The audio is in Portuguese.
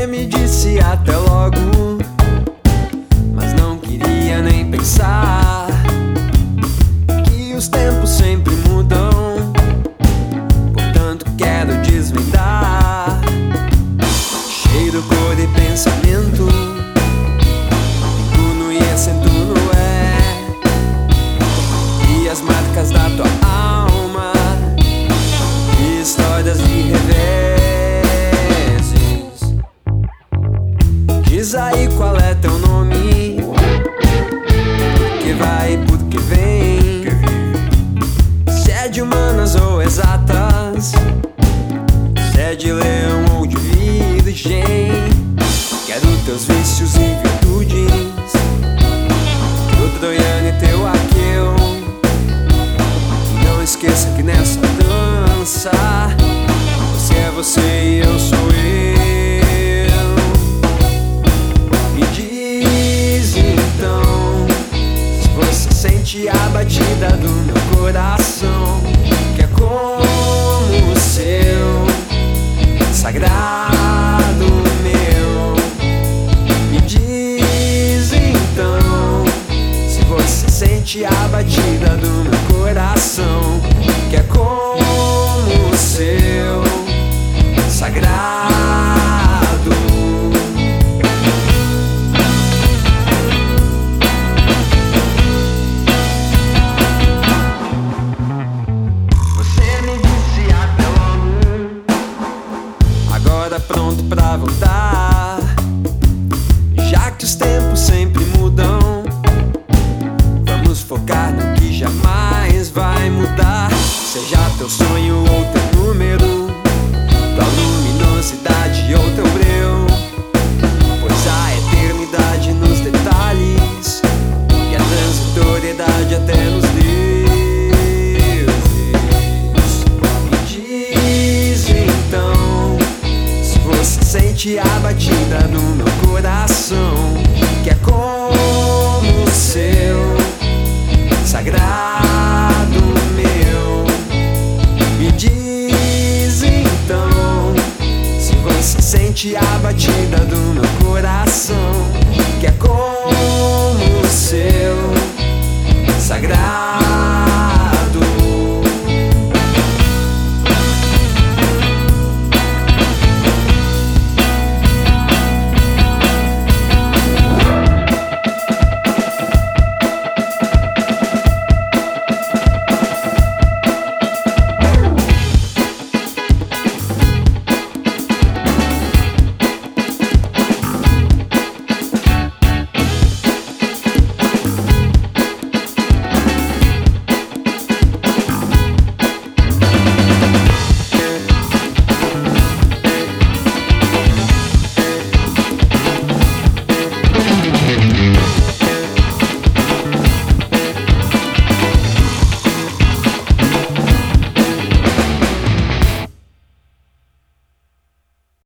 Você me disse até logo, mas não queria nem pensar que os tempos sempre mudam, portanto quero desvendar cheiro, cor e pensamento, no e acento no é, e as marcas da tua alma, e histórias de reveses. Diz aí qual é teu nome, por que vai e por que vem, se é de humanas ou exatas, se é de leão ou de virgem. Quero teus vícios e virtudes, teu troiano e teu aqueu. Não esqueça que nessa dança você é você e eu sou eu. Me diz então se você sente a batida do meu coração, que é como o seu, sagrado meu. Me diz então se você sente a batida do meu coração, que é como o seu, sagrado. Você me disse até logo, agora pronto pra voltar, já que os tempos sempre mudam. Vamos focar no que jamais vai mudar, seja teu sonho ou teu número, tua luminosidade ou teu breu, pois a eternidade nos detalhes e a transitoriedade até nos deuses. Me diz então se você sente a batida do meu coração, que é como o seu, sagrado meu. Me diz então se você sente a batida do meu coração, que é como o seu, sagrado.